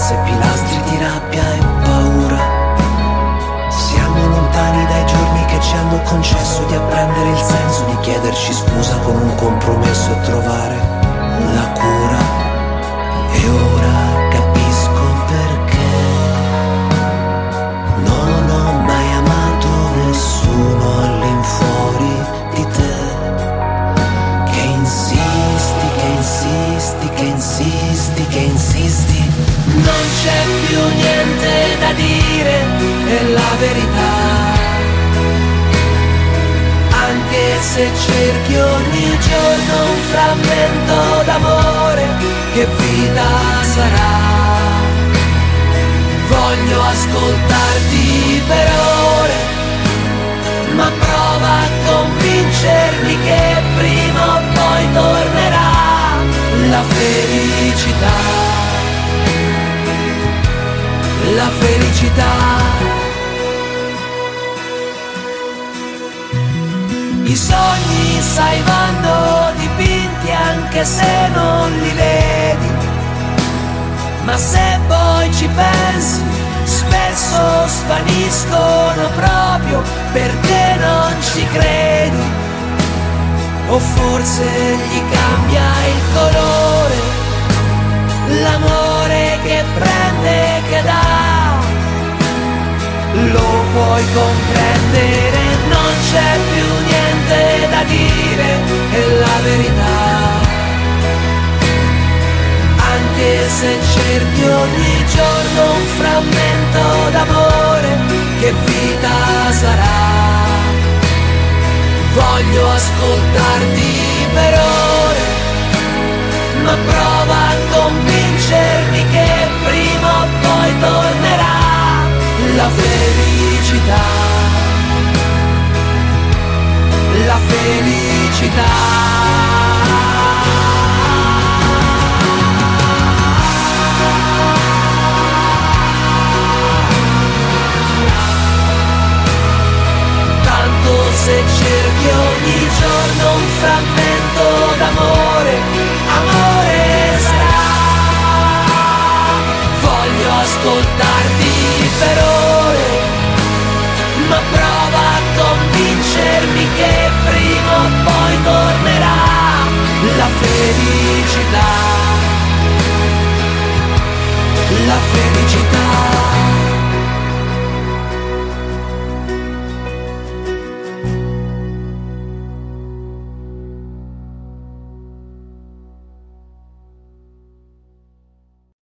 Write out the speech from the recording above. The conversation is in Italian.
forse pilastri di rabbia e paura. Siamo lontani dai giorni che ci hanno concesso di apprendere il senso, di chiederci scusa con un compromesso e trovare la cura. E ora capisco perché non ho mai amato nessuno all'infuori di te. Che insisti, che insisti, che insisti, che insisti. Non c'è più niente da dire, è la verità. Anche se cerchi ogni giorno un frammento d'amore, che vita sarà? Voglio ascoltarti per ore, ma prova a convincermi che prima o poi tornerà la felicità. La felicità. I sogni, sai, vanno dipinti anche se non li vedi, ma se poi ci pensi spesso svaniscono proprio perché non ci credi. O forse gli cambia il colore, l'amore che prende, che dà. Lo puoi comprendere, non c'è più niente da dire, è la verità. Anche se cerchi ogni giorno un frammento d'amore, che vita sarà? Voglio ascoltarti per ore, ma prova a convincermi che prima o poi tornerà la felicità. La felicità. Se cerchi ogni giorno un frammento d'amore, amore sarà. Voglio ascoltarti per ore, ma prova a convincermi che prima o poi tornerà la felicità. La felicità.